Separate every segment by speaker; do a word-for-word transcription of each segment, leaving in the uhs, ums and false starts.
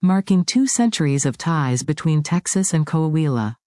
Speaker 1: marking two centuries of ties between Texas and Coahuila.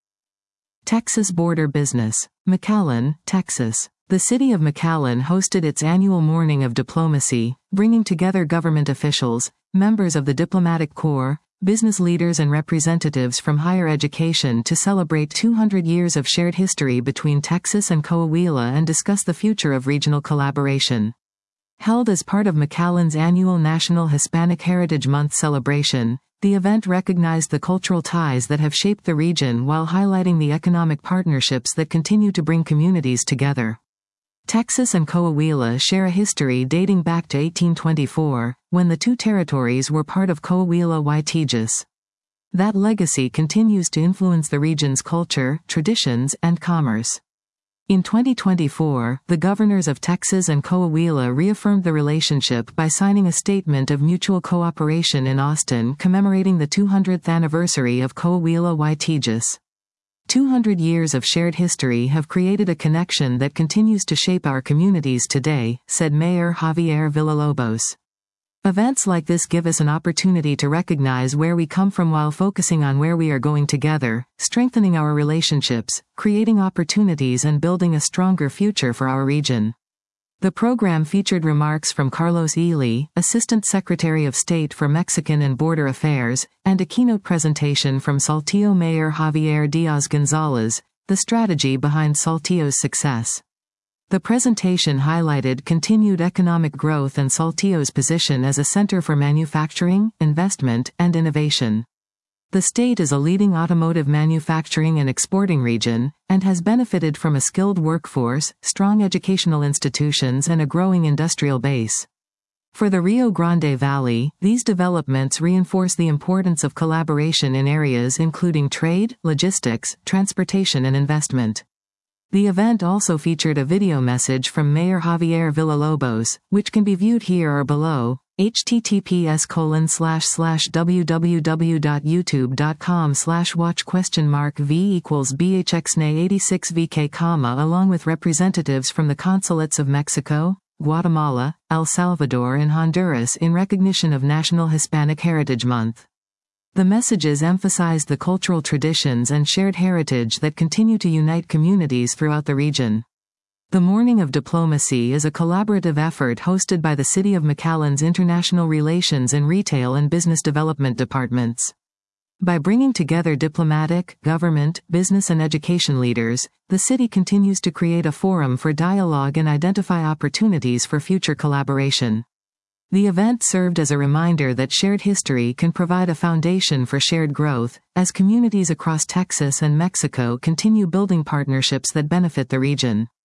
Speaker 1: Texas Border Business. McAllen, Texas. The city of McAllen hosted its annual Morning of Diplomacy, bringing together government officials, members of the diplomatic corps, business leaders and representatives from higher education to celebrate two hundred years of shared history between Texas and Coahuila and discuss the future of regional collaboration. Held as part of McAllen's annual National Hispanic Heritage Month celebration, the event recognized the cultural ties that have shaped the region while highlighting the economic partnerships that continue to bring communities together. Texas and Coahuila share a history dating back to eighteen twenty-four, when the two territories were part of Coahuila y Tejas. That legacy continues to influence the region's culture, traditions, and commerce. In twenty twenty-four, the governors of Texas and Coahuila reaffirmed the relationship by signing a statement of mutual cooperation in Austin commemorating the two hundredth anniversary of Coahuila y Tejas. two hundred years of shared history have created a connection that continues to shape our communities today, said Mayor Javier Villalobos. Events like this give us an opportunity to recognize where we come from while focusing on where we are going together, strengthening our relationships, creating opportunities and building a stronger future for our region. The program featured remarks from Carlos Ely, Assistant Secretary of State for Mexican and Border Affairs, and a keynote presentation from Saltillo Mayor Javier Diaz-Gonzalez, the strategy behind Saltillo's success. The presentation highlighted continued economic growth and Saltillo's position as a center for manufacturing, investment, and innovation. The state is a leading automotive manufacturing and exporting region, and has benefited from a skilled workforce, strong educational institutions and a growing industrial base. For the Rio Grande Valley, these developments reinforce the importance of collaboration in areas including trade, logistics, transportation and investment. The event also featured a video message from Mayor Javier Villalobos, which can be viewed here or below. https colon slash slash www.youtube.com slash watch question mark v equals bhxna eighty-six vk comma along with representatives from the consulates of Mexico, Guatemala, El Salvador and Honduras in recognition of National Hispanic Heritage Month. The messages emphasized the cultural traditions and shared heritage that continue to unite communities throughout the region. The Morning of Diplomacy is a collaborative effort hosted by the City of McAllen's International Relations and Retail and Business Development departments. By bringing together diplomatic, government, business and education leaders, the city continues to create a forum for dialogue and identify opportunities for future collaboration. The event served as a reminder that shared history can provide a foundation for shared growth, as communities across Texas and Mexico continue building partnerships that benefit the region.